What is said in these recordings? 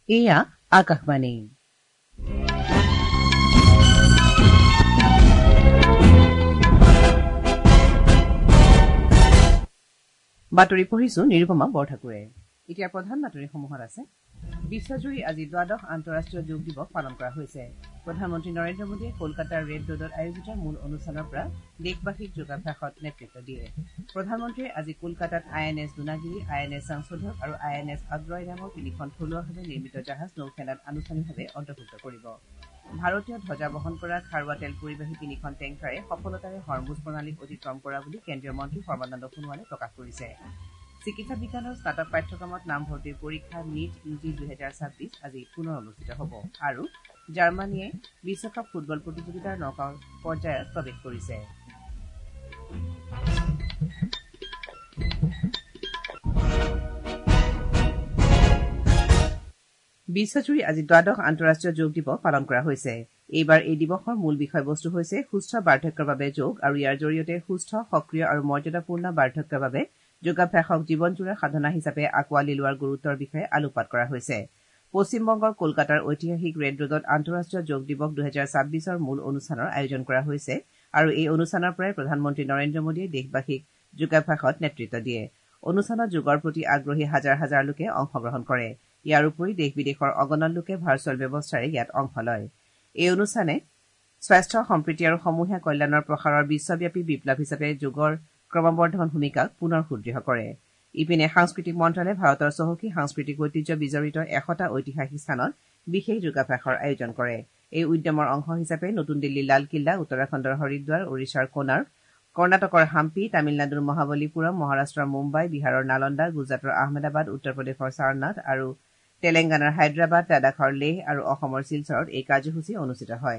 এয়া আকাশবাণী। বাতৰি পঢ়িছো নিৰুপমা বৰঠাকুৰে। এতিয়া প্ৰধান বাতৰিসমূহত আছে। বিশ্বজুৰি আজি দ্বাদশ আন্তঃৰাষ্ট্ৰীয় যোগ দিৱস পালন কৰা হৈছে। প্ৰধানমন্ত্ৰী নৰেন্দ্ৰ মোদীয়ে কলকাতাৰ ৰেড ৰোডত আয়োজিত মূল অনুষ্ঠানৰ পৰা দেশবাসীক যোগাভ্যাসত নেতৃত্ব দিয়ে। প্ৰধানমন্ত্ৰীয়ে আজি কলকাতাত INS দুনাগিৰি, INS সংশোধক আৰু INS অগ্ৰয় নামৰ তিনিখন থলুৱাভাৱে নিৰ্মিত জাহাজ নৌসেনাত আনুষ্ঠানিকভাৱে অন্তৰ্ভুক্ত কৰিব। ভাৰতীয় ধ্বজা বহন কৰা খাৰুৱা তেল পৰিবাহী তিনিখন টেংকাৰে সফলতাৰে হৰমুজ প্ৰণালীক অতিক্ৰম কৰা বুলি কেন্দ্ৰীয় মন্ত্ৰী সৰ্বানন্দ সোণোৱালে প্ৰকাশ কৰিছে। চিকিৎসা বিজ্ঞানৰ স্নাতক পাঠ্যক্ৰমত নামভৰ্তিৰ পৰীক্ষা NEET UG 2026 আজি পুনৰ অনুষ্ঠিত হ'ব। আৰু জাৰ্মানীয়ে বিশ্বকাপ ফুটবল প্ৰতিযোগিতাৰ নকআউট পৰ্যায়ত প্ৰৱেশ কৰিছে। বিশ্বজুৰি আজি দ্বাদশ আন্তঃৰাষ্ট্ৰীয় যোগ দিৱস পালন কৰা হৈছে। এইবাৰ এই দিৱসৰ মূল বিষয়বস্তু হৈছে সুস্থ বাৰ্ধক্যৰ বাবে যোগ আৰু ইয়াৰ জৰিয়তে সুস্থ, সক্ৰিয় আৰু মৰ্যাদাপূৰ্ণ বাৰ্ধক্যৰ বাবে যোগাভ্যাসক জীৱনজোৰা সাধনা হিচাপে আঁকোৱালি লোৱাৰ গুৰুত্বৰ বিষয়ে আলোকপাত কৰা হৈছে। পশ্চিমবংগৰ কলকাতাৰ ঐতিহাসিক ৰেড ৰোডত আন্তঃৰাষ্ট্ৰীয় যোগ দিৱস 2026ৰ মূল অনুষ্ঠানৰ আয়োজন কৰা হৈছে আৰু এই অনুষ্ঠানৰ পৰাই প্ৰধানমন্ত্ৰী নৰেন্দ্ৰ মোদীয়ে দেশবাসীক যোগাভ্যাসত নেতৃত্ব দিয়ে। অনুষ্ঠানত যোগৰ প্ৰতি আগ্ৰহী হাজাৰ হাজাৰ লোকে অংশগ্ৰহণ কৰে। ইয়াৰ উপৰি দেশ বিদেশৰ অগণন লোকে ভাৰ্চুৱেল ব্যৱস্থাৰে ইয়াত অংশ লয়। এই অনুষ্ঠানে স্বাস্থ্য, সম্প্ৰীতি আৰু সমূহীয়া কল্যাণৰ প্ৰসাৰৰ বিশ্বব্যাপী বিপ্লৱ হিচাপে যোগৰ ক্ৰমবৰ্ধমান ভূমিকাক পুনৰ সুদৃঢ় কৰে। ইপিনে সাংস্কৃতিক মন্ত্ৰালয়ে ভাৰতৰ চহকী সাংস্কৃতিক ঐতিহ্য বিজড়িত 100টা ঐতিহাসিক স্থানত বিশেষ যোগাভ্যাসৰ আয়োজন কৰে। এই উদ্যমৰ অংশ হিচাপে নতুন দিল্লীৰ লালকিল্লা, উত্তৰাখণ্ডৰ হৰিদ্বাৰ, ওড়িশাৰ কোনাৰ্ক, কৰ্ণাটকৰ হাম্পি, তামিলনাডুৰ মহাবলীপুৰম, মহাৰাষ্ট্ৰৰ মুম্বাই, বিহাৰৰ নালন্দা, গুজৰাটৰ আহমেদাবাদ, উত্তৰ প্ৰদেশৰ সাৰনাথ আৰু তেলেংগানাৰ হায়দৰাবাদ, লাডাখৰ লেহ আৰু অসমৰ শিলচৰত এই কাৰ্যসূচী অনুষ্ঠিত হয়।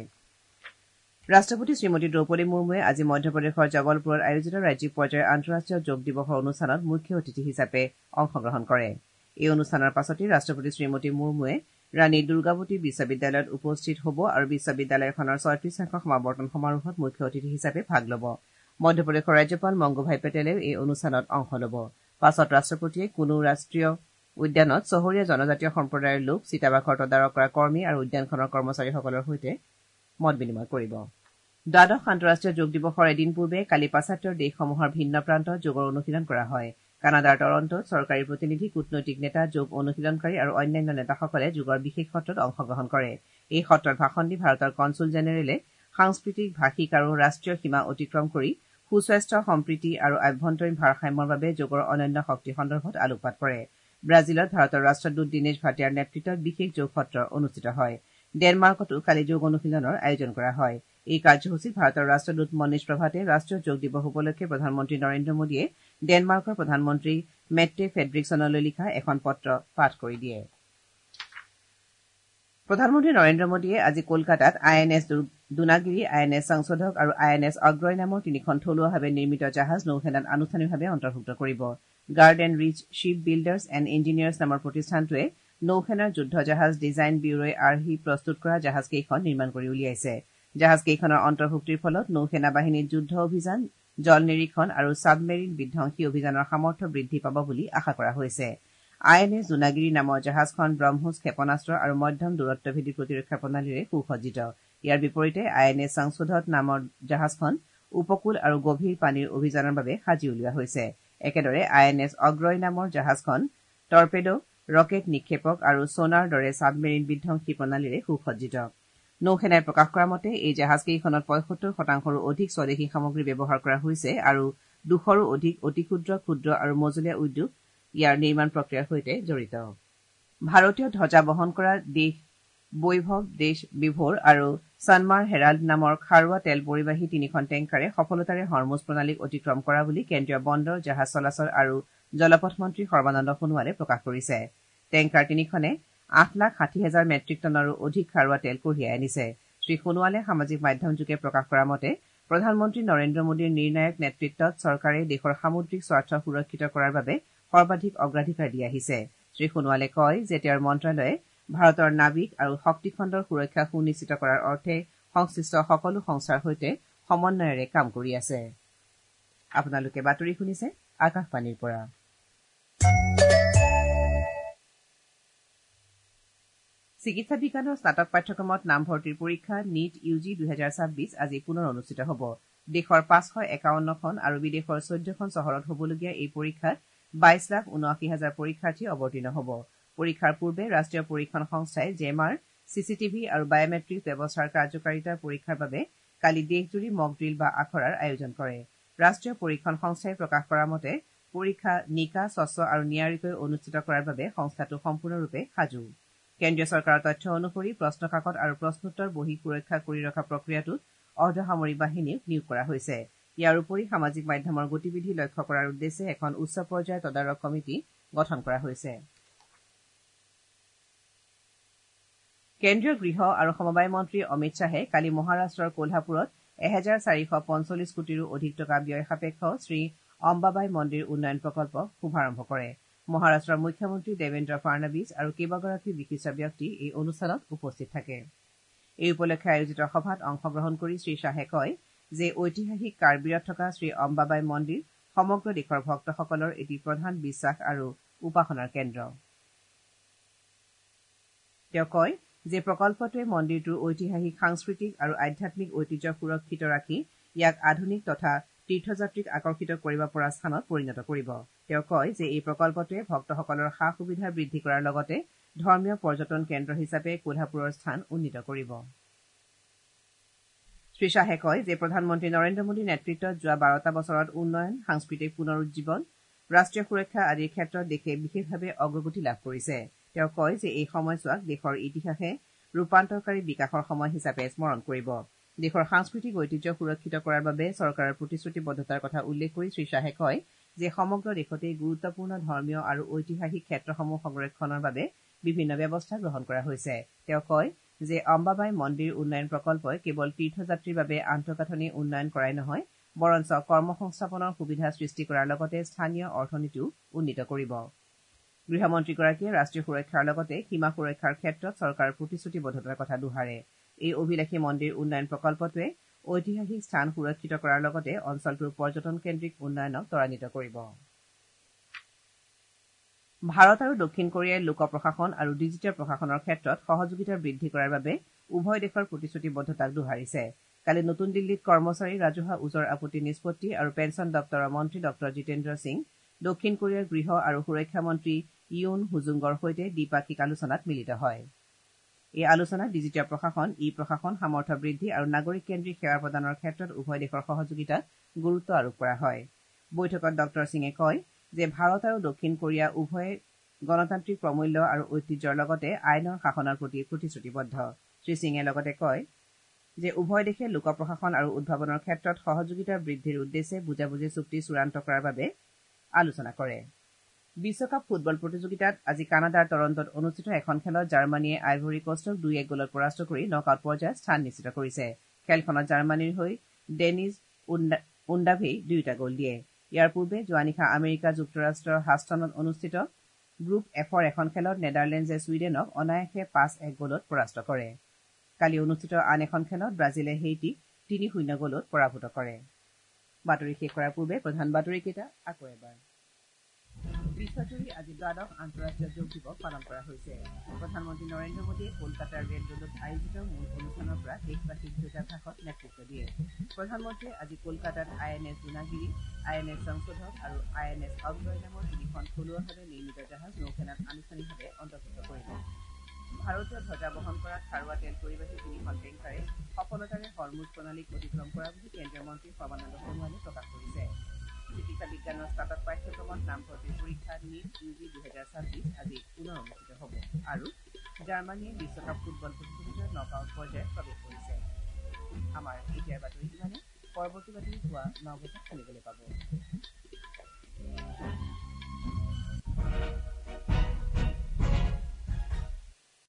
ৰাষ্ট্ৰপতি শ্ৰীমতী দ্ৰৌপদী মুৰ্মুৱে আজি মধ্যপ্ৰদেশৰ জবলপুৰত আয়োজিত ৰাজ্যিক পৰ্যায়ৰ আন্তঃৰাষ্ট্ৰীয় যোগ দিৱসৰ অনুষ্ঠানত মুখ্য অতিথি হিচাপে অংশগ্ৰহণ কৰে। এই অনুষ্ঠানৰ পাছতে ৰাষ্ট্ৰপতি শ্ৰীমতী মুৰ্মুৱে ৰাণী দুৰ্গাৱতী বিশ্ববিদ্যালয়ত উপস্থিত হ'ব আৰু বিশ্ববিদ্যালয়খনৰ 36সংখ্যক সমাৱৰ্তন সমাৰোহত মুখ্য অতিথি হিচাপে ভাগ ল'ব। মধ্যপ্ৰদেশৰ ৰাজ্যপাল মংগুভাই পেটেলেও এই অনুষ্ঠানত অংশ ল'ব। পাছত ৰাষ্ট্ৰপতিয়ে কোনো ৰাষ্ট্ৰীয় উদ্যানত চহৰীয়া জনজাতীয় সম্প্ৰদায়ৰ লোক, চিতাবাঘৰ তদাৰক কৰা কৰ্মী আৰু উদ্যানখনৰ কৰ্মচাৰীসকলৰ সৈতে মত বিনিময় কৰিব। দ্বাদশ আন্তঃৰাষ্ট্ৰীয় যোগ দিৱসৰ এদিন পূৰ্বে কালি পাশ্চাত্যৰ দেশসমূহৰ ভিন্ন প্ৰান্তত যোগৰ অনুশীলন কৰা হয়। কানাডাৰ টৰণ্টোত চৰকাৰী প্ৰতিনিধি, কূটনৈতিক নেতা, যোগ অনুশীলনকাৰী আৰু অন্যান্য নেতাসকলে যোগৰ বিশেষ সত্ৰত অংশগ্ৰহণ কৰে। এই সত্ৰত ভাষণ দি ভাৰতৰ কনচুল জেনেৰেলে সাংস্কৃতিক, ভাষিক আৰু ৰাষ্ট্ৰীয় সীমা অতিক্ৰম কৰি সুস্বাস্থ্য, সম্প্ৰীতি আৰু আভ্যন্তৰীণ ভাৰসাম্যৰ বাবে যোগৰ অনন্য শক্তি সন্দৰ্ভত আলোকপাত কৰে। ব্ৰাজিলত ভাৰতৰ ৰাষ্ট্ৰদূত দীনেশ ভাটিয়াৰ নেতৃত্বত বিশেষ যোগ সত্ৰ অনুষ্ঠিত হয়। ডেনমাৰ্কতো কালি যোগ অনুশীলনৰ আয়োজন কৰা হয়। এই কাৰ্যসূচীত ভাৰতৰ ৰাষ্ট্ৰদূত মনীষ প্ৰভাতে ৰাষ্ট্ৰীয় যোগ দিৱস উপলক্ষে প্ৰধানমন্ত্ৰী নৰেন্দ্ৰ মোদীয়ে ডেনমাৰ্কৰ প্ৰধানমন্ত্ৰী মেট্টে ফেড্ৰিকছনলৈ লিখা এখন পত্ৰ পাঠ কৰি দিয়ে। প্ৰধানমন্ত্ৰী নৰেন্দ্ৰ মোদীয়ে আজি কলকাতাত INS দুনাগিৰি, INS সংশোধক আৰু INS অগ্ৰয় নামৰ তিনিখন থলুৱাভাৱে নিৰ্মিত জাহাজ নৌসেনাত আনুষ্ঠানিকভাৱে অন্তৰ্ভুক্ত কৰিব। Garden Reach Shipbuilders and Engineers নামৰ প্ৰতিষ্ঠানটোৱে নৌসেনাৰ যুদ্ধ জাহাজ ডিজাইন ব্যুৰোই আৰ্হি প্ৰস্তুত কৰা জাহাজকেইখন নিৰ্মাণ কৰি উলিয়াইছে। জাহাজকেইখনৰ অন্তৰ্ভুক্তিৰ ফলত নৌসেনা বাহিনীত যুদ্ধ অভিযান, জল নিৰীক্ষণ আৰু ছাবমেৰিন বিধ্বংসী অভিযানৰ সামৰ্থ্য বৃদ্ধি পাব বুলি আশা কৰা হৈছে। INS দুনাগিৰি নামৰ জাহাজখন ব্ৰহ্মোছ ক্ষেপণাস্ত্ৰ আৰু মধ্যম দূৰত্বভেদী প্ৰতিৰক্ষা প্ৰণালীৰে সুসজ্জিত। ইয়াৰ বিপৰীতে INS সংশোধক নামৰ জাহাজখন উপকূল আৰু গভীৰ পানীৰ অভিযানৰ বাবে সাজি উলিওৱা হৈছে। একেদৰে INS অগ্ৰয় নামৰ জাহাজখন টৰ্পেডো, ৰকেট নিক্ষেপক আৰু সোনাৰ দৰে ছাবমেৰিন বিধ্বংসী প্ৰণালীৰে সুসজ্জিত। নৌসেনাই প্ৰকাশ কৰা মতে এই জাহাজকেইখনত ৭৫%ৰো অধিক স্বদেশী সামগ্ৰী ব্যৱহাৰ কৰা হৈছে আৰু ২০০ৰো অধিক অতি ক্ষুদ্ৰ, ক্ষুদ্ৰ আৰু মজলীয়া উদ্যোগ ইয়াৰ নিৰ্মাণ প্ৰক্ৰিয়াৰ সৈতে জড়িত। ভাৰতীয় ধ্বজা বহন কৰা দেশ বৈভৱ, দেশ বিভোৰ আৰু সন্মাৰ হেৰাল্ড নামৰ খাৰুৱা তেল পৰিবাহী তিনিখন টেংকাৰে সফলতাৰে হৰমুজ প্ৰণালীক অতিক্ৰম কৰা বুলি কেন্দ্ৰীয় বন্দৰ, জাহাজ চলাচল আৰু জলপথ মন্ত্ৰী সৰ্বানন্দ সোণোৱালে প্ৰকাশ কৰিছে। টেংকাৰ তিনিখনে 8,60,000 মেট্ৰিক টনৰো অধিক খাৰুৱা তেল কঢ়িয়াই আনিছে। শ্ৰীসোণোৱালে সামাজিক মাধ্যমযোগে প্ৰকাশ কৰা মতে প্ৰধানমন্ত্ৰী নৰেন্দ্ৰ মোদীৰ নিৰ্ণায়ক নেতৃত্বত চৰকাৰে দেশৰ সামুদ্ৰিক স্বাৰ্থ সুৰক্ষিত কৰাৰ বাবে সৰ্বাধিক অগ্ৰাধিকাৰ দি আহিছে। শ্ৰীসোণোৱালে কয় যে তেওঁৰ মন্ত্ৰালয়ে ভাৰতৰ নাবিক আৰু শক্তি খণ্ডৰ সুৰক্ষা সুনিশ্চিত কৰাৰ অৰ্থে সংশ্লিষ্ট সকলো সংস্থাৰ সৈতে সমন্বয়েৰে কাম কৰি আছে। আপোনালোকে বাতৰি শুনিছে আকাশবাণীৰ পৰা। চিকিৎসা বিজ্ঞানৰ স্নাতক পাঠ্যক্ৰমত নামভৰ্তিৰ পৰীক্ষা নীট ইউজি 2026 আজি পুনৰ অনুষ্ঠিত হ'ব। দেশৰ 551খন আৰু বিদেশৰ 14খন চহৰত হ'বলগীয়া এই পৰীক্ষাত 22,79,000 পৰীক্ষাৰ্থী অৱতীৰ্ণ হ'ব। পৰীক্ষাৰ পূৰ্বে ৰাষ্ট্ৰীয় পৰীক্ষণ সংস্থাই জেমাৰ, চিচিটিভি আৰু বায়মেট্ৰিক ব্যৱস্থাৰ কাৰ্যকাৰিতাৰ পৰীক্ষাৰ বাবে কালি দেশজুৰি মক ড্ৰিল বা আখৰাৰ আয়োজন কৰে। ৰাষ্ট্ৰীয় পৰীক্ষণ সংস্থাই প্ৰকাশ কৰা মতে পৰীক্ষা নিকা, স্বচ্ছ আৰু নিয়াৰিকৈ অনুষ্ঠিত কৰাৰ বাবে সংস্থাটো সম্পূৰ্ণৰূপে সাজু। কেন্দ্ৰীয় চৰকাৰৰ তথ্য অনুসৰি প্ৰশ্নকাকত আৰু প্ৰশ্নোত্তৰ বহি সুৰক্ষা কৰি ৰখা প্ৰক্ৰিয়াটোত অৰ্ধসামৰিক বাহিনীক নিয়োগ কৰা হৈছে। ইয়াৰ উপৰি সামাজিক মাধ্যমৰ গতিবিধি লক্ষ্য কৰাৰ উদ্দেশ্যে এখন উচ্চ পৰ্যায়ৰ তদাৰক কমিটি গঠন কৰা হৈছে। কেন্দ্ৰীয় গৃহ আৰু সমবায় মন্ত্ৰী অমিত শ্বাহে কালি মহাৰাষ্ট্ৰৰ কোলহাপুৰত 1,445 কোটিৰো অধিক টকা ব্যয় সাপেক্ষ শ্ৰী অম্বাবাই মন্দিৰ উন্নয়ন প্ৰকল্পক শুভাৰম্ভ কৰে। মহাৰাষ্ট্ৰৰ মুখ্যমন্ত্ৰী দেৱেন্দ্ৰ ফাড়নবিছ আৰু কেইবাগৰাকী বিশিষ্ট ব্যক্তি এই অনুষ্ঠানত উপস্থিত থাকে। এই উপলক্ষে আয়োজিত সভাত অংশগ্ৰহণ কৰি শ্ৰীশ্বাহে কয় যে ঐতিহাসিক কাৰ্বিৰত থকা শ্ৰী অম্বাবাই মন্দিৰ সমগ্ৰ দেশৰ ভক্তসকলৰ এটি প্ৰধান বিশ্বাস আৰু উপাসনাৰ কেন্দ্ৰ। তেওঁ কয় যে প্ৰকল্পটোৱে মন্দিৰটোৰ ঐতিহাসিক সাংস্কৃতিক আৰু আধ্যাত্মিক ঐতিহ্য সুৰক্ষিত ৰাখি ইয়াক আধুনিক তথা তীৰ্থযাত্ৰীক আকৰ্ষিত কৰিব পৰা স্থানত পৰিণত কৰিব। তেওঁ কয় যে এই প্ৰকল্পটোৱে ভক্তসকলৰ সা সুবিধা বৃদ্ধি কৰাৰ লগতে ধৰ্মীয় পৰ্যটন কেন্দ্ৰ হিচাপে কোলহাপুৰৰ স্থান উন্নীত কৰিব। শ্ৰীশ্বাহে কয় যে প্ৰধানমন্ত্ৰী নৰেন্দ্ৰ মোদীৰ নেতৃত্বত যোৱা 12টা বছৰত উন্নয়ন, সাংস্কৃতিক পুনৰুজ্জীৱন, ৰাষ্ট্ৰীয় সুৰক্ষা আদিৰ ক্ষেত্ৰত দেশে বিশেষভাৱে অগ্ৰগতি লাভ কৰিছে। তেওঁ কয় যে এই সময়ছোৱাক দেশৰ ইতিহাসে ৰূপান্তৰকাৰী বিকাশৰ সময় হিচাপে স্মৰণ কৰিব। দেশৰ সাংস্কৃতিক ঐতিহ্য সুৰক্ষিত কৰাৰ বাবে চৰকাৰৰ প্ৰতিশ্ৰুতিবদ্ধতাৰ কথা উল্লেখ কৰি শ্ৰীশ্বাহে কয় যে সমগ্ৰ দেশতেই গুৰুত্বপূৰ্ণ ধৰ্মীয় আৰু ঐতিহাসিক ক্ষেত্ৰসমূহ সংৰক্ষণৰ বাবে বিভিন্ন ব্যৱস্থা গ্ৰহণ কৰা হৈছে। তেওঁ কয় যে অম্বাবাই মন্দিৰ উন্নয়ন প্ৰকল্পই কেৱল তীৰ্থযাত্ৰীৰ বাবে আন্তঃগাঁথনি উন্নয়ন কৰাই নহয়, বৰঞ্চ কৰ্মসংস্থাপনৰ সুবিধা সৃষ্টি কৰাৰ লগতে স্থানীয় অৰ্থনীতিও উন্নীত কৰিব। গৃহমন্ত্ৰীগৰাকীয়ে ৰাষ্ট্ৰীয় সুৰক্ষাৰ লগতে সীমা সুৰক্ষাৰ ক্ষেত্ৰত চৰকাৰৰ প্ৰতিশ্ৰুতিবদ্ধতাৰ কথা দোহাৰে। এই অভিলাষী মন্দিৰ উন্নয়ন প্ৰকল্পটোৱে ঐতিহাসিক স্থান সুৰক্ষিত কৰাৰ লগতে অঞ্চলটোৰ পৰ্যটন কেন্দ্ৰিক উন্নয়নক ত্বৰান্বিত কৰিব। ভাৰত আৰু দক্ষিণ কোৰিয়াই লোক প্ৰশাসন আৰু ডিজিটেল প্ৰশাসনৰ ক্ষেত্ৰত সহযোগিতা বৃদ্ধি কৰাৰ বাবে উভয় দেশৰ প্ৰতিশ্ৰুতিবদ্ধতাক দোহাৰিছে। কালি নতুন দিল্লীত কৰ্মচাৰী, ৰাজহুৱা ওজৰ আপত্তি নিষ্পত্তি আৰু পেঞ্চন দপ্তৰৰ মন্ত্ৰী ডঃ জিতেন্দ্ৰ সিং, দক্ষিণ কোৰিয়াৰ গৃহ আৰু সুৰক্ষা মন্ত্ৰী ইউন হুজুংৰ সৈতে দ্বিপাক্ষিক আলোচনাত মিলিত হয়। এই আলোচনাত ডিজিটেল প্ৰশাসন, প্ৰশাসন, সামৰ্থ্য বৃদ্ধি আৰু নাগৰিক কেন্দ্ৰিক সেৱা প্ৰদানৰ ক্ষেত্ৰত উভয় দেশৰ সহযোগিতাত গুৰুত্ব আৰোপ কৰা হয়। বৈঠকত ডঃ সিঙে কয় যে ভাৰত আৰু দক্ষিণ কোৰিয়া উভয়ে গণতান্ত্ৰিক প্ৰমূল্য আৰু ঐতিহ্যৰ লগতে আইনৰ শাসনৰ প্ৰতি প্ৰতিশ্ৰুতিবদ্ধ। শ্ৰীসিঙে লগতে কয় যে উভয় দেশে লোক প্ৰশাসন আৰু উদ্ভাৱনৰ ক্ষেত্ৰত সহযোগিতা বৃদ্ধিৰ উদ্দেশ্যে বুজাবুজি চুক্তি চূড়ান্ত কৰাৰ বাবে আলোচনা কৰে। বিশ্বকাপ ফুটবল প্ৰতিযোগিতাত আজি কানাডাৰ টৰণ্টোত অনুষ্ঠিত এখন খেলত জাৰ্মানীয়ে আইভৰী কষ্টক 2-1 গলত পৰাস্ত কৰি নকআউট পৰ্যায়ত স্থান নিশ্চিত কৰিছে। খেলখনত জাৰ্মানীৰ হৈ ডেনিছ উণ্ডাভেই 2টা গ'ল দিয়ে। ইয়াৰ পূৰ্বে যোৱা নিশা আমেৰিকা যুক্তৰাষ্ট্ৰৰ হাষ্টনত অনুষ্ঠিত গ্ৰুপ এফৰ এখন খেলত নেডাৰলেণ্ডছে ছুইডেনক অনায়াসে 5-1 গলত পৰাস্ত কৰে। কালি অনুষ্ঠিত আন এখন খেলত ব্ৰাজিলে হেইটিক 3-0 গলত পৰাভূত কৰে। বাতৰি শেষ কৰাৰ পূৰ্বে প্ৰধান বাতৰিকেইটা আকৌ এবাৰ। বিশ্বজুৰি আজি দ্বাদশ আন্তঃৰাষ্ট্ৰীয় যোগ দিৱস পালন কৰা হৈছে। প্ৰধানমন্ত্ৰী নৰেন্দ্ৰ মোদীয়ে কলকাতাৰ ৰেল ৰোডত আয়োজিত মূল অনুষ্ঠানৰ পৰা দেশবাসীক যোগাভ্যাসত নেতৃত্ব দিয়ে। প্ৰধানমন্ত্ৰীয়ে আজি কলকাতাত INS জোনাগিৰি, INS সংশোধক আৰু INS অগ্ৰয় নামৰ 3খন থলুৱাভাৱে নিৰ্মিত জাহাজ নৌসেনাত আনুষ্ঠানিকভাৱে অন্তৰ্ভুক্ত কৰিব। ভাৰতীয় ধ্বজা বহন কৰা খাৰুৱা তেল পৰিবাহী 3খন টেংকাৰে সফলতাৰে হৰমুজ প্ৰণালীক অতিক্ৰম কৰা বুলি কেন্দ্ৰীয় মন্ত্ৰী সৰ্বানন্দ সোণোৱালে প্ৰকাশ কৰিছে। চিকিৎসা বিজ্ঞানৰ স্নাতক পাঠ্যক্ৰমত নামভৰ্তিৰ পৰীক্ষা নীট ইউজি 2026 আজি পুনৰ অনুষ্ঠিত হ'ব আৰু জাৰ্মানীয়ে বিশ্বকাপ ফুটবল প্ৰতিযোগিতাৰ নকআউট পৰ্যায়ত প্ৰৱেশ কৰিছে। আমাৰ এতিয়াৰ বাতৰি ইমানে। পৰৱৰ্তী বাতৰি পুৱা 9 বজাত শুনিবলৈ পাব।